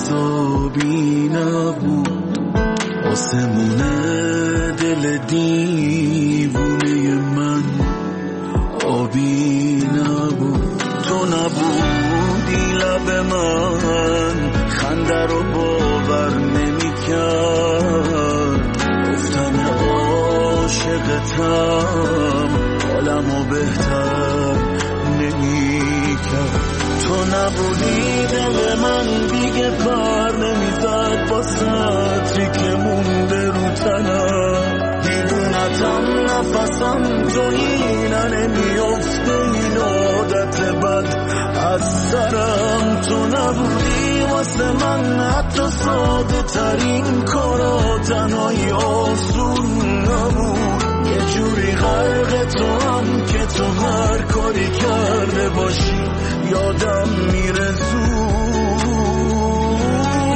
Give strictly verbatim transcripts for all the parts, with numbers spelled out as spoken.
حسابی نبود، آسمونه دل دیوونه من آبی نبود. تو نبودی لب من خنده رو باور نمی کرد، گفتن عاشقتم حالمو بهتر نمی کرد. تو نبودی دل من دیگه پر نمیزد با سطری که مونده رو تنم، دیوونتم نفسم جایینه نمیافته این عادت بد از سرم. تو نبودی واسه من حتی ساده ترین کارا تنهایی آسون نبود، یه جوری غرق تو هم که تو هر کاری کرده باشی یادم میره زود.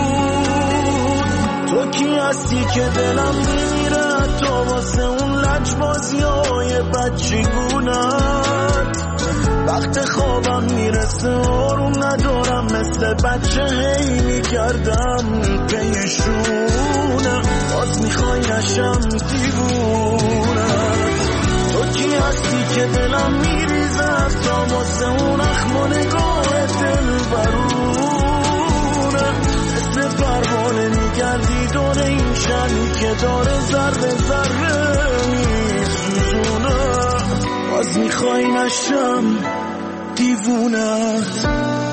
تو کی هستی که دلم میره تو واسه اون لجبازی های بچگونت، وقت خوابم میرسه آروم ندارم مثل بچه هی میکردم پیشونه، باز میخوای نشم دیوونت. تو کی هستی که دلم میریزه تا واسه اون اخم و نگاه دل برونه، مثل پروانه میگردی دور این شمی که داره ذره ذره میسوزونه، باز میخوای نشم دیوونت.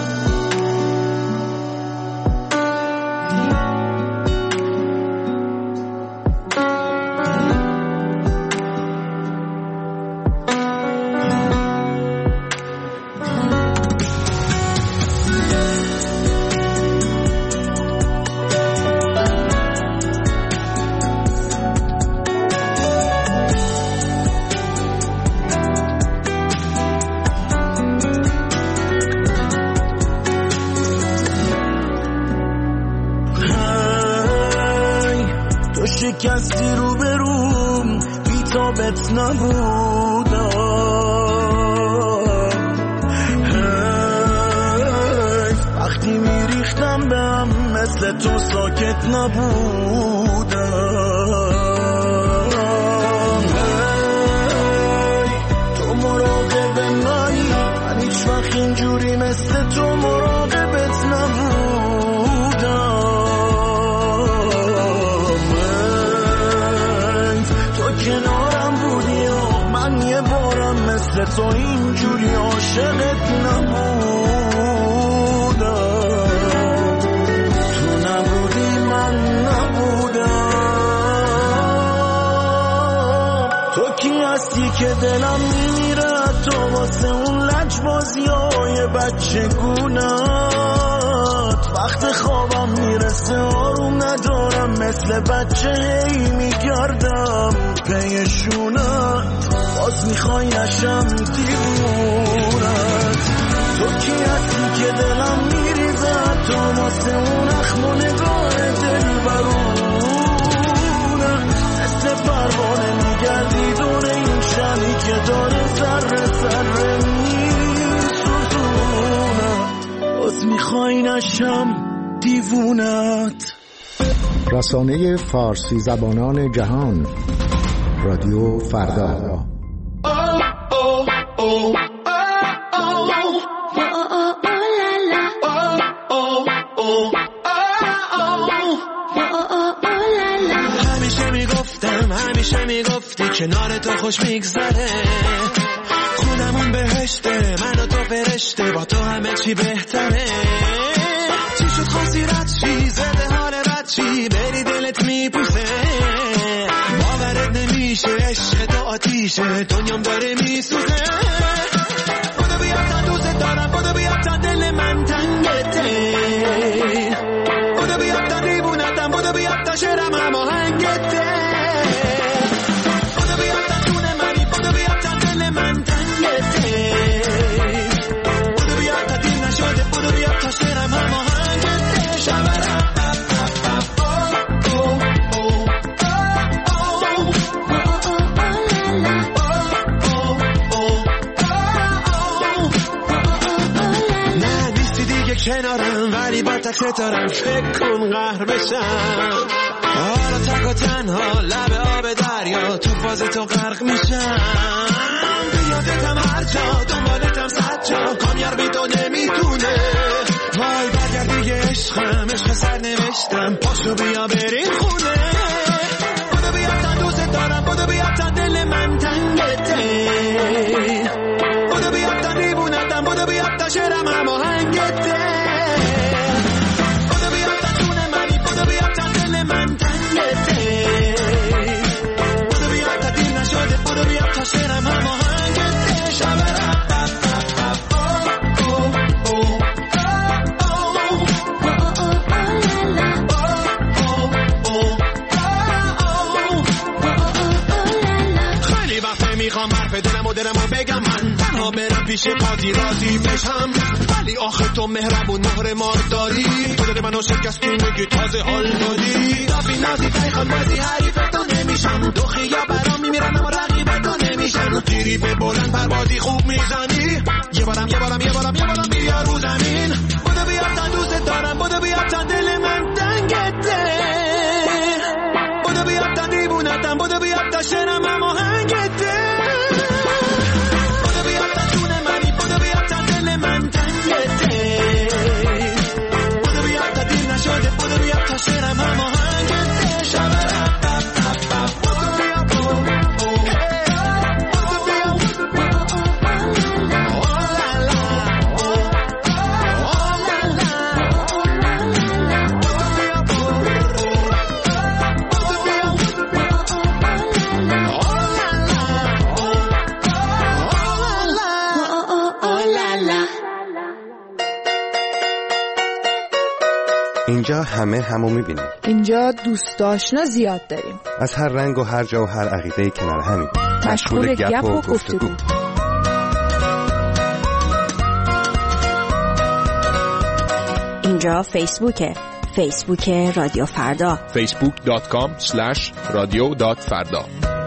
شکستی رو بروم بی تابت نبودم، وقتی میریختم به هم مثل تو ساکت نبودم. تو مراقب منی، من هیچ وقت اینجوری مثل تو مراقبت نبودم. کنارم بودی و من یه بارم مثل تو اینجوری عاشقت نبودم. تو نبودی من نبودم. تو کی هستی که دلم میمیره تو واسه اون لجبازی های بچگونت، وقت خوابم میرسه آروم ندارم مثل بچه هی میگردم پیشونت، باز میخوای نشم دیوونت. تو کی هستی که دلم میریزه تو واسه اون اخم و نگاه دل برونه، مثل پروانه میگردی دور این شمی که داره ذره ذره میسوزونه، باز میخوای نشم دیوونت. رسانه فارسی زبانان جهان، رادیو فردا. همیشه میگفتم همیشه میگفتی کنار تو خوش میگذره، خودمون بهشته من و تو فرشته با تو همه چی بهتره. چی شد خواستی رد چی زده حال بد چی بری دلت میپوسه، باورت نمیشه عشق تو آتیشه دنیام داره میسوزه. بودو بیاد تا دوست دارم بودو بیاد تا دل من تنگته، بودو بیاد تا دیوونتم بودو بیاد تا شعرم هماهنگته، بودو بیاد تا جون منی بودو بیاد تا دل من تنگته، بودو بیاد تا دل نشده بودو بیاد تا شعرم هماهنگته. شبرم کنارم ولی با تک دارم فکر کن قهر بشم. حالا تک و تنها لب آب دریا تو فاز تو غرق میشم. بیادتم هر جا دنبالتم صد جا کامیار بی تو نمیتونه. وای برگرد دیگه عشقم عشق سر نوشتم پاشو بیا بریم خونه. بودو بیا تا دوست دارم بودو بیا تا دل من تنگته. بودو بیا تا دیوونتم بودو بیا تا شعرم هم آهنگته. بودو بیا تا جون منی بودو بیا تا دل من تنگته. بودو بیا تا دیر نشده بودو بیا تا شعرم هم آهنگته. شبرم میخوام حرف دلم و دلم و بگم من تنها برم پیش قاضی راضی بشم. ولی آخه تو مهربون مهر مار داری. تو دل منو شکست که میگی تازه حال داری. دافی نازی تایخان بازی حریف تو نمیشم. دو خیا برام میمیرن اما رقیب تو نمیشن. تیری به بلند پروازی خوب میزنی. یه بارم یه بارم یه بارم یه بارم بیا رو زمین. بودو بیا تا دوست دارم بودو بیا تا دل من تنگته. بودو بیا تا دیوونتم بودو بیا تا شعرم هم آهنگته. شعرم هم آهنگته. شبرم اینجا همه همو میبینیم. اینجا دوست آشنا زیاد داریم. از هر رنگ و هر جا و هر عقیده‌ای کنار همیم. مشغول گپ و گفتگو. اینجا فیسبوکه. فیسبوک رادیو فردا. فیسبوک دات کام اسلش رادیو دات فردا.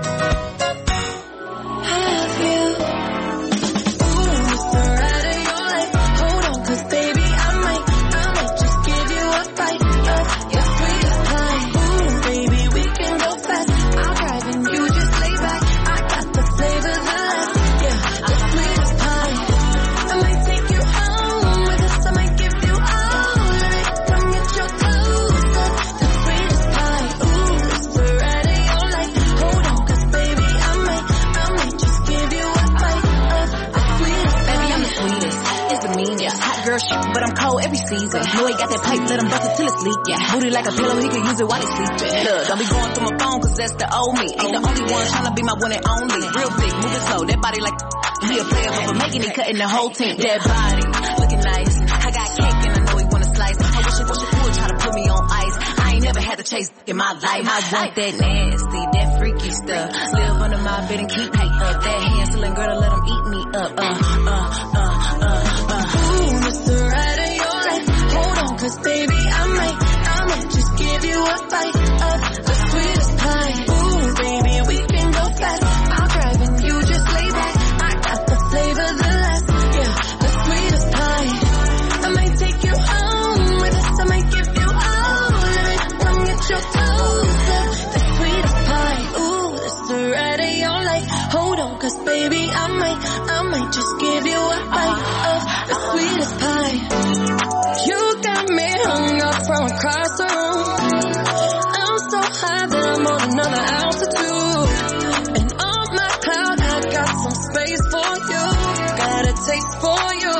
But I'm cold every season. Know he got that pipe, let him bust it till it's leak. Yeah. Booty like a pillow, he can use it while he's sleeping. Look, don't be going through my phone, cause that's the old me. Ain't the only one tryna be my one and only. Real thick, moving slow, that body like he a player, but for making it, cutting the whole team. That body, looking nice. I got cake and I know he wanna slice. I wish it was your food, try to put me on ice. I ain't never had to chase in my life. I want that nasty, that freaky stuff. Live under my bed and keep me up. That hand-stealing girl to let him eat me up. Uh, uh, uh, uh, uh. Ooh, Mister Right in your life. Hold on, cause baby, I might, I might just give you a bite of the sweetest pie. Ooh, baby, we can go fast. I'll drive and you just lay back. I got the flavor, the last, yeah, the sweetest pie. I might take you home with us. I might give you all of it. Come get your toes up, the sweetest pie. Ooh, that's the right of your life. Hold on, cause baby, I might, I might just give you a bite of the sweetest pie. You got me hung up from across the room. I'm so high that I'm on another altitude. And on my cloud, I got some space for you. Got a taste for you.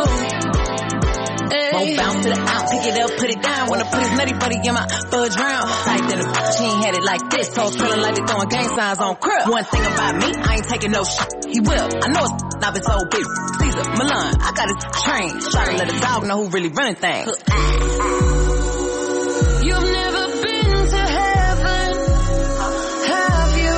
Won't bounce to the out, pick it up, put it down. Wanna put his nutty buddy in my fudge round. Like then she ain't had it like this. Toes feeling like they throwing gang signs on crib. One thing about me, I ain't taking no shit. He will. I know it's not been so big. Caesar, Milan, I got his train. Try to let a dog know who really running things.